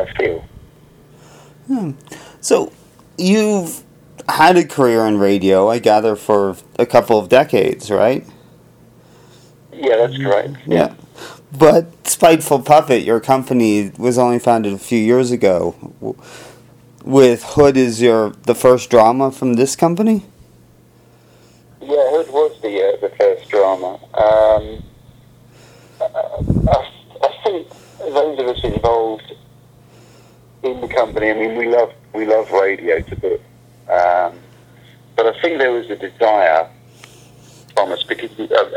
I feel. So, you've had a career in radio, I gather, for a couple of decades, right? Yeah, that's correct. Yeah. But Spiteful Puppet, your company, was only founded a few years ago. With Hood as the first drama from this company? Yeah, Hood was the first drama. I think those of us involved in the company, I mean, we love radio to boot. But I think there was a desire from us, because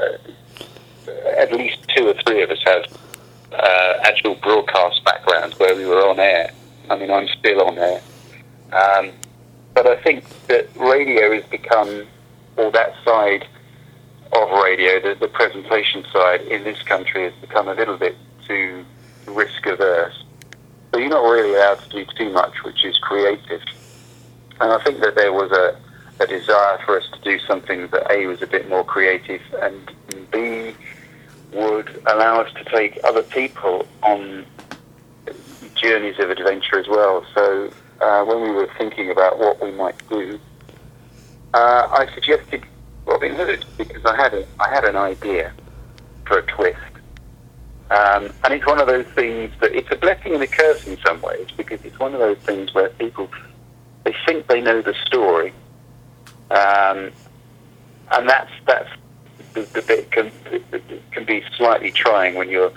at least two or three of us have actual broadcast backgrounds where we were on air. I mean, I'm still on air. But I think that radio has become, or that side of radio, the presentation side in this country has become a little bit too risk averse. So you're not really allowed to do too much, which is creative. And I think that there was a desire for us to do something that A, was a bit more creative, and B, would allow us to take other people on journeys of adventure as well. So when we were thinking about what we might do, I suggested Robin Hood, because I had an idea for a twist. And it's one of those things that it's a blessing and a curse in some ways, because it's one of those things where people, they think they know the story, and that's the bit can be slightly trying when you're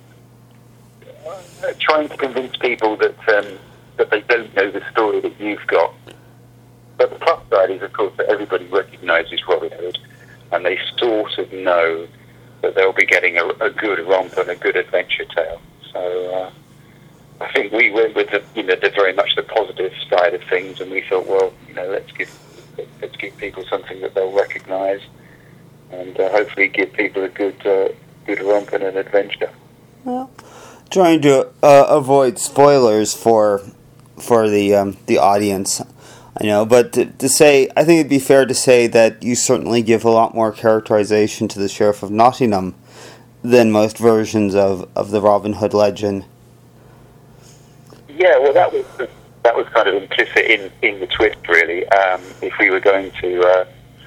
trying to convince people that they don't know the story that you've got. But the plus side is, of course, that everybody recognises Robin Hood, and they sort of know that they'll be getting a good romp and a good adventure tale. So I think we went with the very much the positive side of things, and we thought, well, let's give people something that they'll recognise, and hopefully give people a good romp and an adventure. Well, trying to avoid spoilers for the audience, I know, but to say, I think it'd be fair to say that you certainly give a lot more characterization to the Sheriff of Nottingham than most versions of the Robin Hood legend. Yeah, well, that was kind of implicit in the twist, really. If we were going to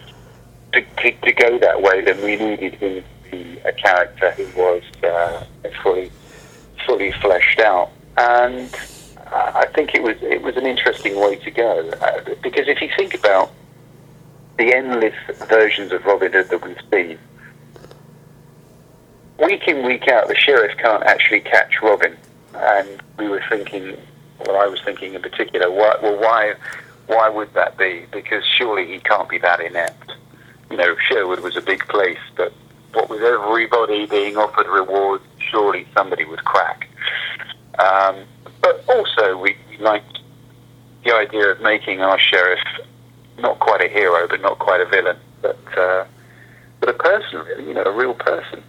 go that way, then we needed him to be a character who was fully fleshed out, and I think it was an interesting way to go, because if you think about the endless versions of Robin Hood that we've seen, week in, week out, the sheriff can't actually catch Robin. And we were thinking, well, I was thinking in particular, why would that be? Because surely he can't be that inept. Sherwood was a big place, but what with everybody being offered rewards, surely somebody would crack. But also, we liked the idea of making our sheriff not quite a hero, but not quite a villain, but a person, really, a real person.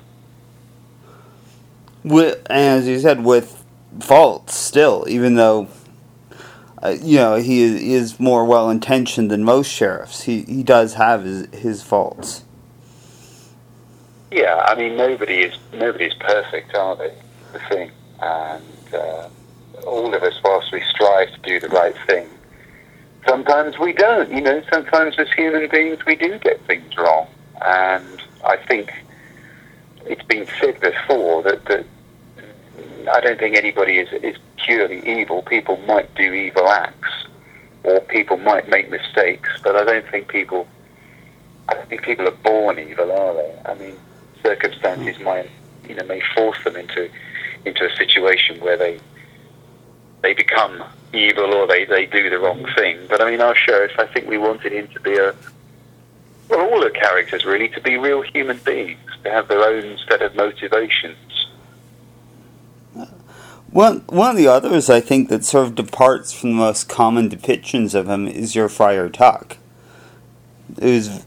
As you said, with faults still, even though, he is more well-intentioned than most sheriffs, he does have his faults. Yeah, I mean, nobody's perfect, are they? The thing, and all of us, whilst we strive to do the right thing, sometimes we don't. Sometimes as human beings we do get things wrong, and I think it's been said before that I don't think anybody is purely evil. People might do evil acts, or people might make mistakes, but I don't think people are born evil, are they? I mean, circumstances may force them into a situation where they become evil, or they do the wrong thing. But I mean, our sheriff, I think we wanted him to be all the characters really, to be real human beings, to have their own set of motivations. One of the others, I think, that sort of departs from the most common depictions of him is your Friar Tuck. It was,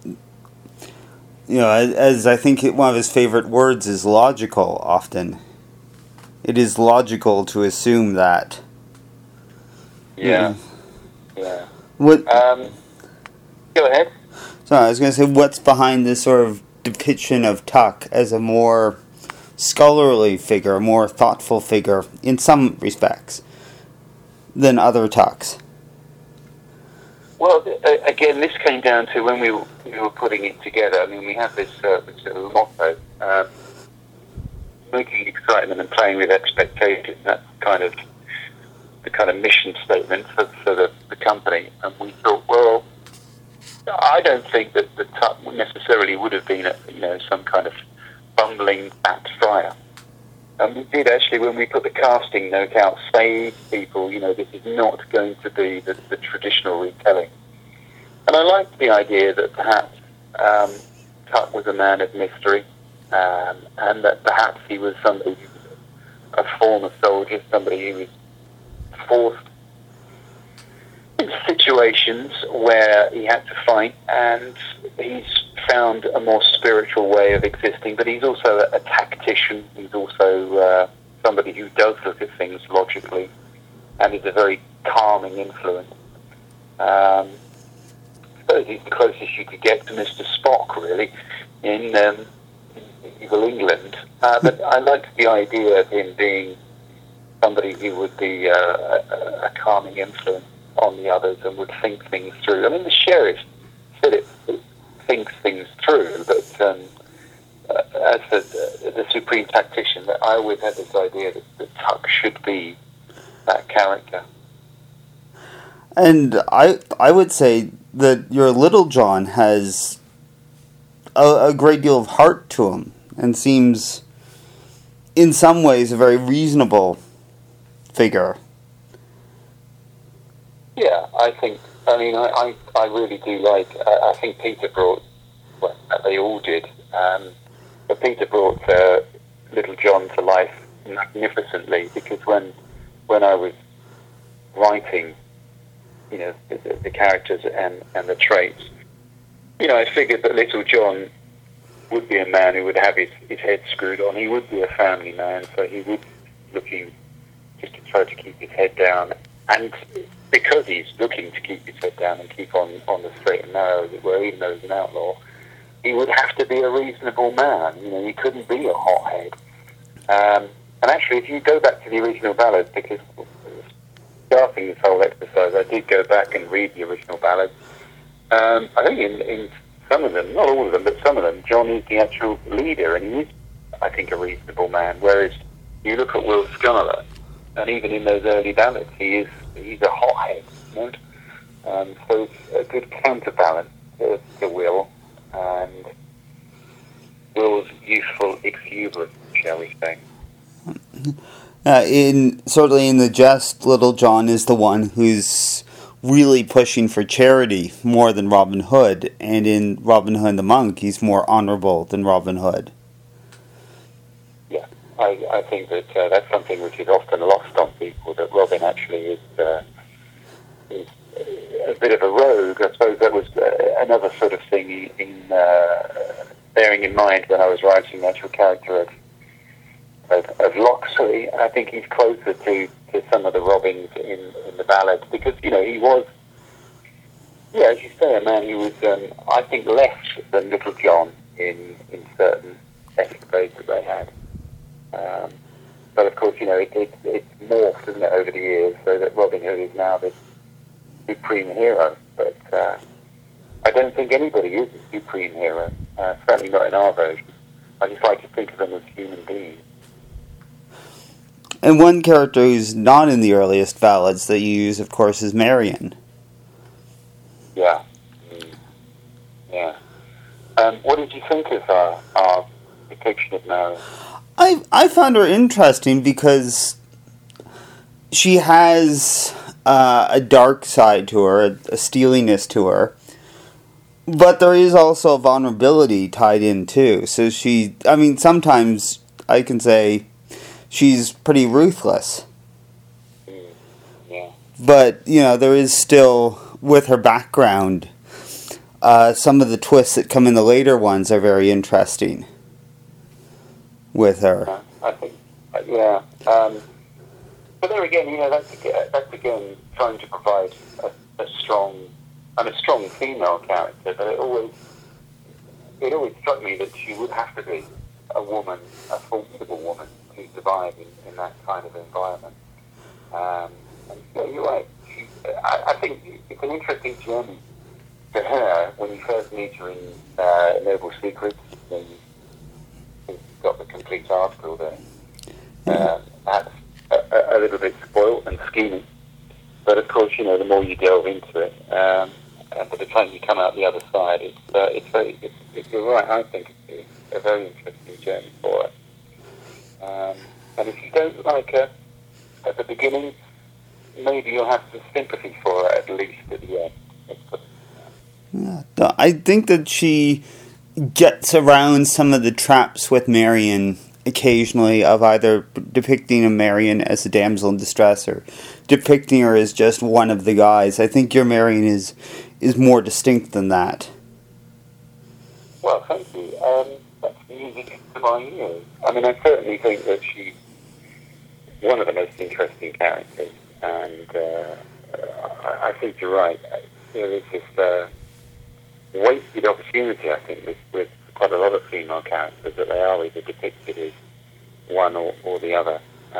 as I think one of his favorite words is logical often. It is logical to assume that. Yeah. What? Go ahead. So I was going to say, what's behind this sort of depiction of Tuck as a more scholarly figure, a more thoughtful figure in some respects, than other Tucks? Well, again, this came down to when we were putting it together. I mean, we have this sort of motto, making excitement and playing with expectations. That's the kind of mission statement for the company. And we thought, well, I don't think that the Tuck necessarily would have been some kind of bumbling bat friar. And we did actually, when we put the casting note out, say to people, this is not going to be the traditional retelling. And I liked the idea that perhaps Tuck was a man of mystery, and that perhaps he was somebody who was a former soldier, somebody who was forced into situations where he had to fight, and he's found a more spiritual way of existing, but he's also a tactician. He's also somebody who does look at things logically, and is a very calming influence. I suppose he's the closest you could get to Mr. Spock, really, in Evil England. But I liked the idea of him being somebody who would be a calming influence on the others and would think things through. I mean, the sheriff said it thinks things through, but as the supreme tactician, that I always had this idea that Tuck should be that character. And I would say that your Little John has a great deal of heart to him, and seems, in some ways, a very reasonable figure. Yeah, I really do like, I think Peter brought, well, they all did, but Peter brought Little John to life magnificently, because when I was writing, the characters and the traits, I figured that Little John would be a man who would have his head screwed on. He would be a family man, so he would be looking just to try to keep his head down. And because he's looking to keep his head down and keep on the straight and narrow, as it were, even though he's an outlaw, he would have to be a reasonable man. He couldn't be a hothead. And actually, if you go back to the original ballad, because starting this whole exercise, I did go back and read the original ballad. I think in some of them, not all of them, but some of them, John is the actual leader, and he is, I think, a reasonable man. Whereas you look at Will Scarlet, and even in those early ballads, he's a hothead. So it's a good counterbalance to Will, and Will's youthful exuberance, shall we say. Certainly in the jest, Little John is the one who's really pushing for charity more than Robin Hood, and in Robin Hood and the Monk, he's more honourable than Robin Hood. Yeah, I think that that's something which is often lost on people, that Robin actually is a bit of a rogue. I suppose that was another sort of thing in bearing in mind when I was writing the actual character of Locksley. I think he's closer to some of the Robins in the ballad, because he was, as you say, a man who was I think less than Little John in certain escapades that they had. But of course, it's morphed, isn't it, over the years, so that Robin Hood is now this supreme hero. But I don't think anybody is a supreme hero. Certainly not in our version. I just like to think of them as human beings. And one character who's not in the earliest ballads that you use, of course, is Marian. Yeah. Yeah. What did you think of our depiction of Marian? I found her interesting because she has a dark side to her, a steeliness to her, but there is also a vulnerability tied in too. So sometimes I can say she's pretty ruthless. Yeah. But, there is still, with her background, some of the twists that come in the later ones are very interesting with her. I think, yeah. But there again, that's again trying to provide a strong female character. But it always struck me that she would have to be a woman, a formidable woman, to survive in that kind of environment. And yeah, you're right. I think it's an interesting journey for her when you first meet her in Noble Secrets. You've got the complete article there. That's a little bit spoiled and scheming. But of course, the more you delve into it, and by the time you come out the other side, you're right. I think it's a very interesting journey for her. And if you don't like her at the beginning, maybe you'll have some sympathy for her at least at the end. Yeah, I think that she gets around some of the traps with Marion occasionally, of either depicting a Marion as a damsel in distress or depicting her as just one of the guys. I think your Marion is more distinct than that. Well, thank you. That's music to my ears. I mean, I certainly think that she's one of the most interesting characters, and I think you're right. There's this wasted opportunity, I think, with quite a lot of female characters, that they are either depicted as one or the other.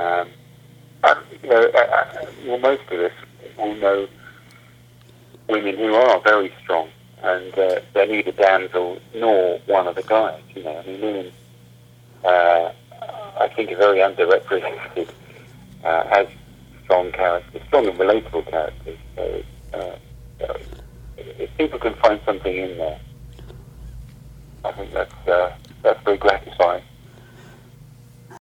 Well, most of us will know women who are very strong, and they're neither damsel nor one of the guys. I mean, women, I think, are very underrepresented as strong characters, strong and relatable characters. So, if people can find something in there, I think that's very gratifying.